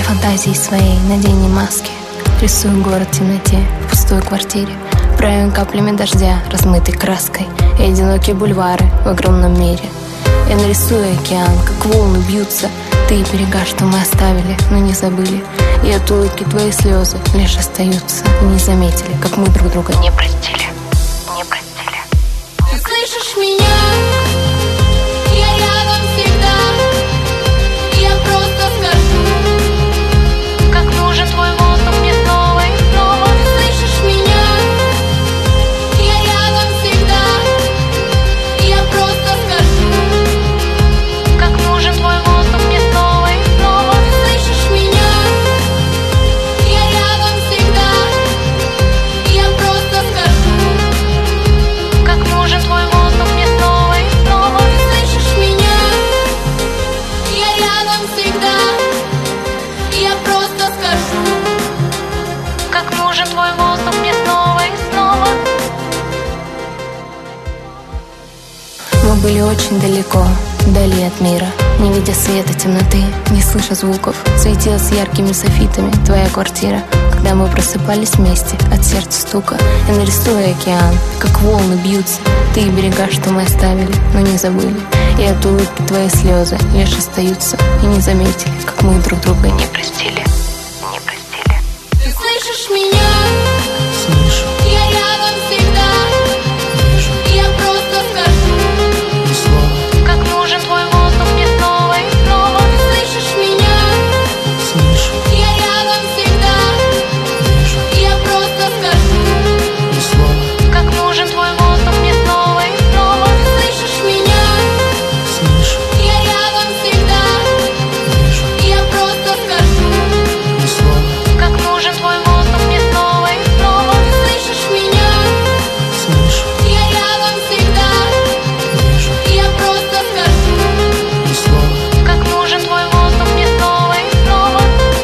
фантазии своей надень не маски. Рисую город в темноте, в пустой квартире. Правим каплями дождя, размытой краской, и одинокие бульвары в огромном мире. Я нарисую океан, как волны бьются. Ты берега, что мы оставили, но не забыли. И от улыбки твои слезы лишь остаются. И не заметили, как мы друг друга не простили. Не простили. Ты слышишь меня? Я рядом всегда. Я просто скажу, как нужен твой воздух мне снова и снова. ты слышишь меня? Я рядом всегда. Я просто скажу, как нужен твой воздух мне снова и снова. ты слышишь меня? Я рядом всегда. Я просто скажу, как нужен твой воздух мне снова и снова. ты слышишь меня? Я рядом всегда. Я просто скажу, как нужен твой воздух мне снова и снова. Мы были очень далеко, вдали от мира, не видя света темноты, не слыша звуков. Светилась яркими софитами твоя квартира. Когда мы просыпались вместе от сердца стука, я нарисую океан, как волны бьются. Ты и берега, что мы оставили, но не забыли. И от улыбки твои слезы лишь остаются. И не заметили, как мы друг друга не простили. Не простили. ты слышишь меня? Слышу, Я рядом всегда. вижу, Я просто скажу, ни слова. Как нужен твой воздух мне снова и снова. ты слышишь меня? Слышу, Я рядом всегда. вижу, Я просто скажу, ни слова. Как нужен твой воздух мне снова и снова. ты слышишь меня? Слышу, Я рядом всегда. вижу, Я просто скажу, ни слова. Как нужен твой воздух мне снова и снова. ты слышишь меня? Слышу, Я рядом всегда. вижу, Я просто скажу, ни слова. Как нужен твой воздух мне снова и снова.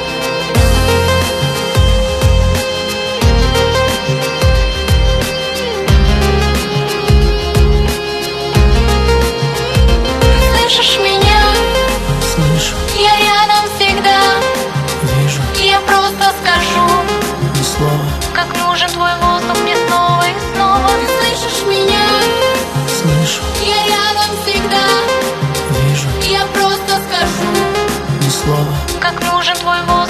слышишь меня? Слышу, Я рядом всегда. вижу, Я просто скажу, ни слова. Как нужен твой воздух мне снова и снова. ты слышишь меня? Слышу, Я рядом всегда. вижу, Я просто скажу, ни слова. Как нужен твой воздух.